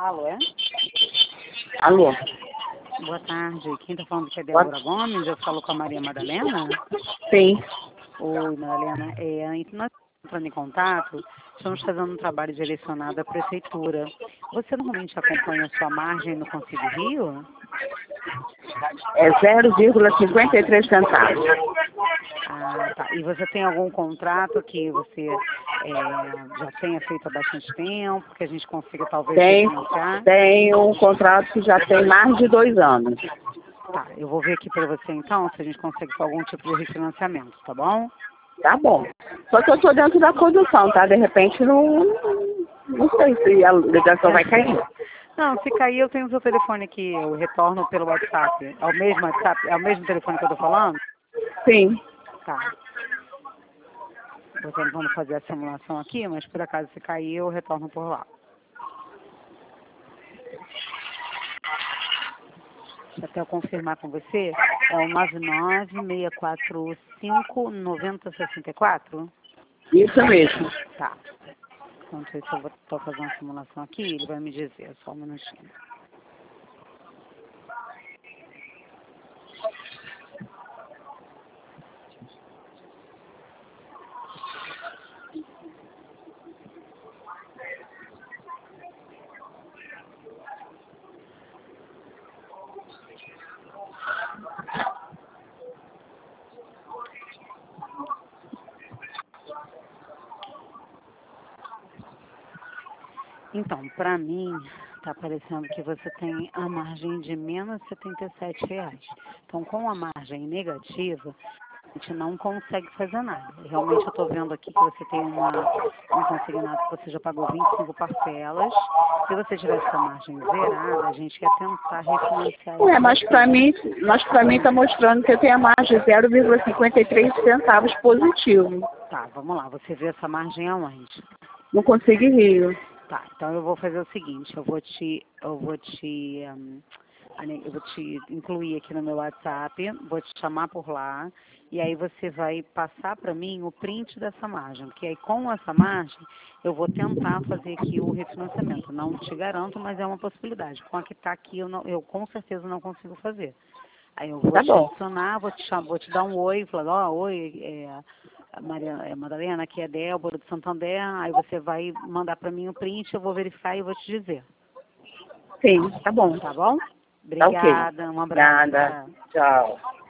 Alô, é? Alô? Boa tarde. Quem está falando aqui é Débora Gomes. Eu falo com a Maria Madalena. Sim. Oi, Madalena. Nós estamos entrando em contato. Estamos fazendo um trabalho direcionado à prefeitura. Você normalmente acompanha a sua margem no Conselho Rio? É 0,53 centavos. Ah, tá. E você tem algum contrato que você já tenha feito há bastante tempo, que a gente consiga talvez refinanciar? Tem um contrato que já tem mais de 2 anos. Tá, eu vou ver aqui para você então se a gente consegue fazer algum tipo de refinanciamento, tá bom? Tá bom. Só que eu estou dentro da condução, tá? De repente não sei se a ligação vai cair. Não, se cair eu tenho o seu telefone aqui, eu retorno pelo WhatsApp. É o mesmo WhatsApp? É o mesmo telefone que eu tô falando? Sim. Tá. Tô tentando fazer a simulação aqui, mas por acaso se cair eu retorno por lá. Deixa até eu confirmar com você. É o 996459064? Isso mesmo. Tá. Enquanto isso eu estou fazendo a simulação aqui, ele vai me dizer, só um minutinho. Então, para mim, está parecendo que você tem a margem de menos R$ 77. Então, com a margem negativa, a gente não consegue fazer nada. Realmente, eu estou vendo aqui que você tem um consignado que você já pagou 25 parcelas. Se você tivesse com a margem zerada, a gente ia tentar refinanciar isso. Mas para mim está mostrando que eu tenho a margem 0,53 centavos positivo. Tá, vamos lá. Você vê essa margem aonde? Não consigo Rio. Tá, então eu vou fazer o seguinte, eu vou te incluir aqui no meu WhatsApp, vou te chamar por lá, e aí você vai passar para mim o print dessa margem, porque aí com essa margem eu vou tentar fazer aqui o refinanciamento. Não te garanto, mas é uma possibilidade. Com a que está aqui eu com certeza não consigo fazer. Aí eu vou te adicionar, vou te dar um oi, falar, oi, Madalena, aqui é Débora do Santander, aí você vai mandar para mim o print, eu vou verificar e vou te dizer. Sim, tá bom. Tá bom? Tá ok. Obrigada, um abraço. Nada. Tchau.